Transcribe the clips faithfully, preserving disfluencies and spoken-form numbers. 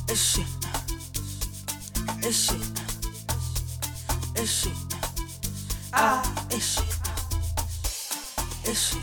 Ishi, ishi, ishi, ah, ishi, ishi,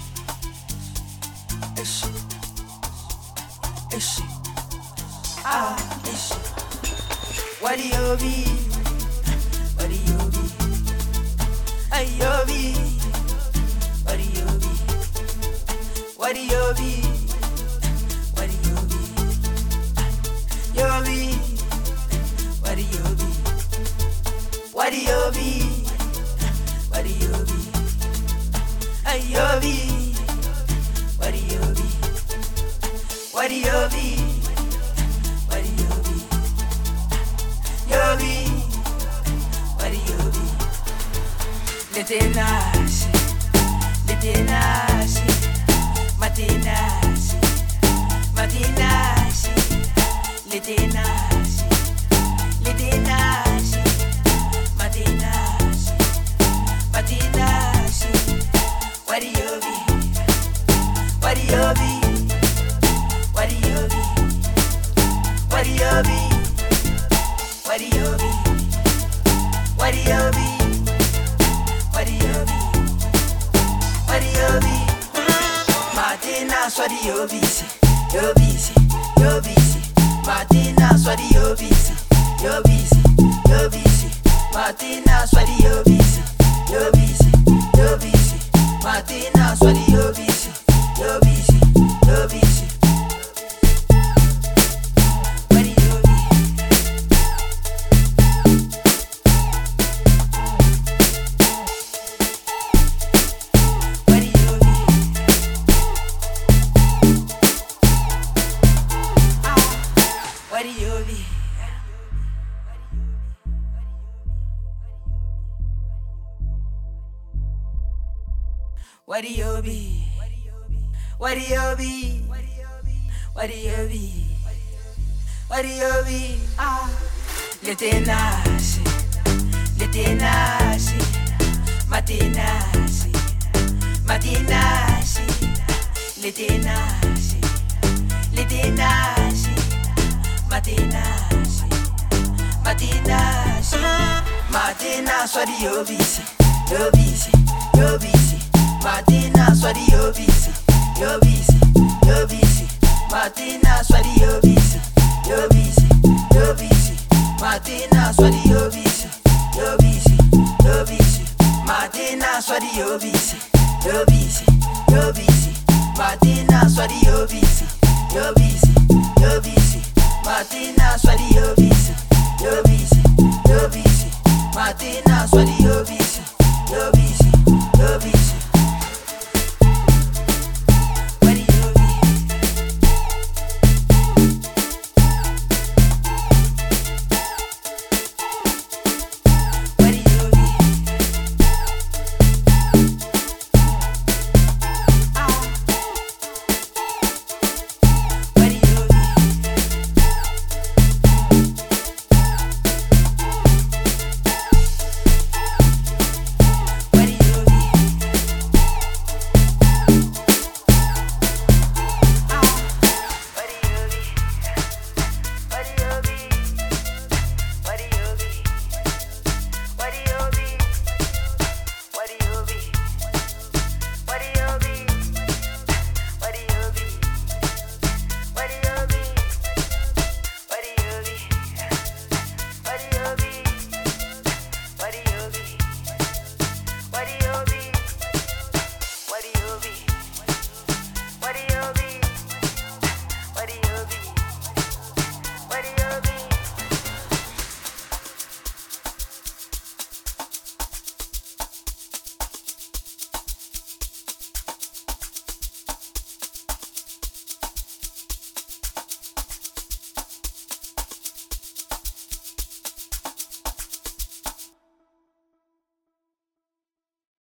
ishi, ishi, ah, ishi. What do you be? What do you be? Hey, you be. What do you be? What do you be? What do you be? You be. What do you be? What do you be? What do you be? Hey, you be. What do you be? What do you be? What do you be? You be. What do you be? Little nasi, little nasi, matinasi, matinasi, little nasi, little nasi, matinasi, matinasi. What do you be? What do you be? What do you be? What do you be? What do you be? What do you be? What do you be? What do you be? Martinez, what do you be? You busy, you busy. Martinez, what do you busy? You busy, you busy. Martinez, what do you busy? You busy, you busy. Martinez, what do you busy? You busy, you busy. What do you be? What do you be? What do you be? What do you be? What do you be? What do you be? What do you be? Ah, little nasi, little nasi, matinasi, matinasi, little nasi, little nasi, matinasi, matinasi. Martinez, what do you be? You busy, you busy. Martinez, what do you busy? You busy, you busy. Martinez, what do you busy? You busy, you busy. Martinez, what do you busy? You busy, you busy. Martinez, what do you busy? You busy, you busy. Martinez, what do you busy? You busy, you busy. Martinez, what do you busy? You busy, you busy. Martinez, what do you busy? You busy, you busy.